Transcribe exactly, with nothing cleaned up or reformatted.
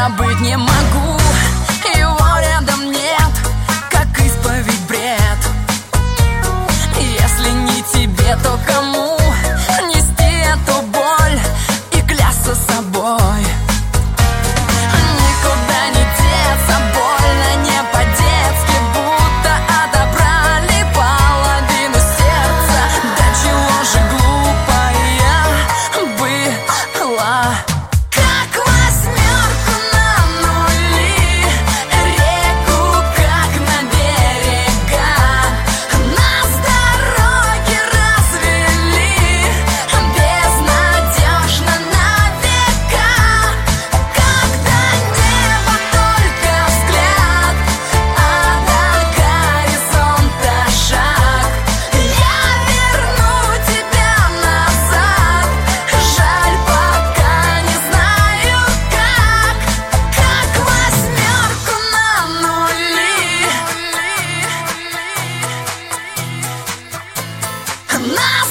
забыть не могу. Его рядом нет, как исповедь бред. Если не тебе, то кому нести эту боль и клясться собой? Никуда не деться, больно не по-детски, будто отобрали половину сердца. Да чего же глупая была. Как восьмерку на нули, реку как на берега. Нас дороги развели безнадежно на века. Когда небо только взгляд, а до горизонта шаг, я верну тебя назад. Жаль, пока не знаю как. Как восьмерку на нули. На